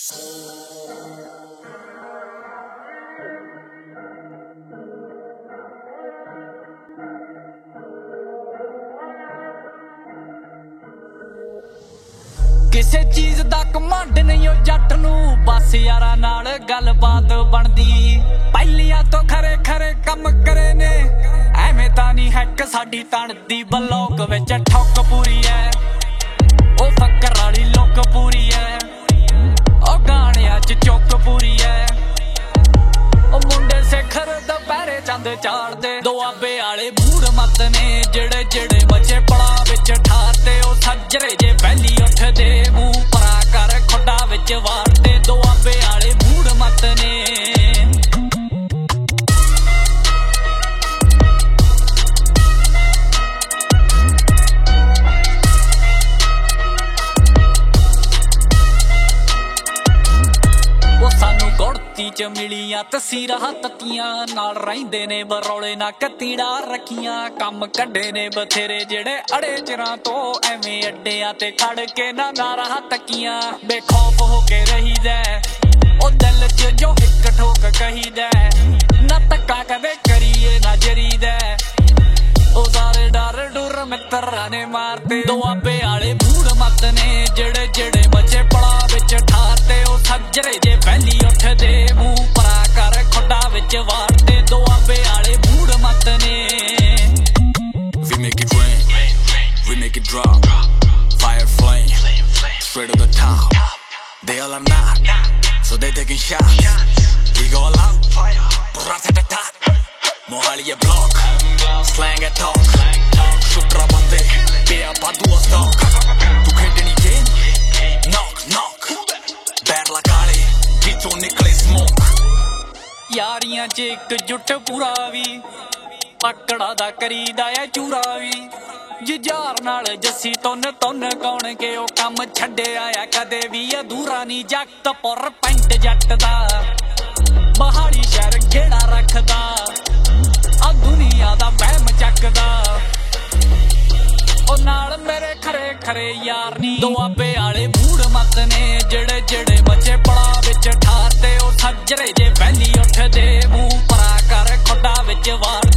ਕਿਸੇ ਚੀਜ਼ ਦਾ ਕਮਾਂਡ ਨਹੀਂ ਉਹ ਜੱਟ ਨੂੰ, ਬਸ ਯਾਰਾਂ ਨਾਲ ਗੱਲਬਾਤ ਬਣਦੀ। ਪਹਿਲੀਆਂ ਤੋਂ ਖਰੇ ਖਰੇ ਕੰਮ ਕਰੇ ਨੇ, ਐਵੇਂ ਤਾਂ ਨਹੀਂ ਹੈਕ ਸਾਡੀ ਤਣਦੀ। ਬਲੌਕ ਵਿੱਚ ਠੋਕ ਪੂਰੀ ਐ, ਉਹ ਫੱਕਰ ਵਾਲੀ ਲੁੱਕ ਪੂਰੀ ਐ, ਉਹ ਗਾਣਿਆਂ 'ਚ ਚੁੱਕ ਪੂਰੀ ਐ। ਉਹ ਮੁੰਡੇ ਸਿਖਰ ਦੁਪਹਿਰੇ ਚੰਦ ਚਾੜਦੇ, ਦੁਆਬੇ ਵਾਲੇ ਮੂੜ ਮੱਤ ਨੇ ਜਿਹੜੇ ਜਿਹੜੇ ਮਚੇ ਪੜਾ ਵਿੱਚ ਠਾਰਦੇ। ਉਹ ਸੱਜਰੇ ਜੇ ਵੈਲੀ ਉੱਠਦੇ, ਮੂੰਹ ਪਰਾ ਕਰ ਖੁੱਡਾ ਵਿੱਚ ਵਾਰਦੇ। ਦੁਆਬੇ ਵਾਲੇ ਮੂੜ ਮੱਤ ਨੇ। ਸਾਨੂੰ ਗੁੜਤੀ ਚ ਮਿਲੀਆਂ ਤਸੀਰਾਂ ਤੱਤੀਆਂ, ਨਾਲ ਰਹਿੰਦੇ ਨੇ ਬਰੌਲੇ ਨਾ ਕਤੀੜਾ ਰੱਖੀਆਂ। ਕੰਮ ਕੱਢੇ ਨੇ ਬਥੇਰੇ ਜਿਹੜੇ ਅੜੇ ਚਿਰਾਂ ਤੋਂ, ਐਵੇਂ ਅੱਡਿਆਂ ਤੇ ਖੜ ਕੇ ਨਾ ਨਾਰਾਂ ਤੱਕੀਆਂ। ਬੇਖੌਫ ਹੋ ਕੇ ਰਹੀਦਾ, ਉਹ ਦਿਲ ਚ ਜੋ ਇੱਕ ਠੋਕ ਕਹੀਦਾ। ਨਾ ਧੱਕਾ ਕਦੇ ਕਰੀਏ ਨਾ ਜਰੀਦਾ, ਉਹ ਸਾਰੇ ਡਰ ਡੁਰ ਮਿੱਤਰਾਂ ਨੇ ਮਾਰਦੇ। ਦੁਆਬੇ ਵਾਲੇ ਮੂੜ ਮੱਤ ਨੇ ਜਿਹੜੇ ਜਿਹੜੇ ਮਚੇ ਪੜਾ ਵਿੱਚ ਠਾਰਦੇ। ਉਹ ਸੱਜਰੇ ਜੇ ਵੈਲੀ ਉੱਠਦੇ, ਮੂੰਹ ਪਰਾ ਕਰ ਖੁੱਡਾ ਵਿੱਚ ਵਾਰਦੇ। ਦੁਆਬੇ ਵਾਲੇ ਮੂੜ ਮੱਤ ਨੇ। We make it rain, we make it drop, fire flame, straight to the top. They all are not, so they taking shots. We go all out, right at the top. Mohaliya block, slang and talk, shooter bande, piya badu stock. Tu khedni game, knock knock, barla kaale, jicho nikle smoke. ਯਾਰੀਆਂ 'ਚ ਇੱਕ ਜੁੱਟ ਪੂਰਾ ਵੀ, ਪਕੜਾ ਦਾ ਕਰੀਦਾ ਐ ਚੂਰਾ ਵੀ। ਜਿਜਾਰ ਨਾਲ ਜੱਸੀ ਤੁੰਨ ਤੁੰਨ ਕੌਣ ਕੇ ਉਹ ਕੰਮ ਛੱਡਿਆ ਆ ਕਦੇ ਵੀ ਅਧੂਰਾ ਨਹੀਂ। ਜਗਤਪੁਰ ਪਿੰਡ ਜੱਟ ਦਾ, ਮਹਾਲੀ ਸ਼ਹਿਰ ਗੇੜਾ ਰੱਖਦਾ, ਆ ਦੁਨੀਆ ਦਾ ਵਹਿਮ ਚੱਕਦਾ। ਉਹ ਨਾਲ ਮੇਰੇ ਖਰੇ ਖਰੇ ਯਾਰ ਨੀ। ਦੁਆਬੇ ਵਾਲੇ ਮੂੜ ਮੱਤ ਨੇ ਜਿਹੜੇ ਜਿਹੜੇ ਮਚੇ ਪੜਾ ਵਿੱਚ ਠਾਰਦੇ। ਉਹ ਸੱਜਰੇ ਜੇ ਵੈਲੀ ਉੱਠਦੇ, ਮੂੰਹ ਪਰਾ ਕਰ ਖੁੱਡਾ ਵਿੱਚ ਵਾਰ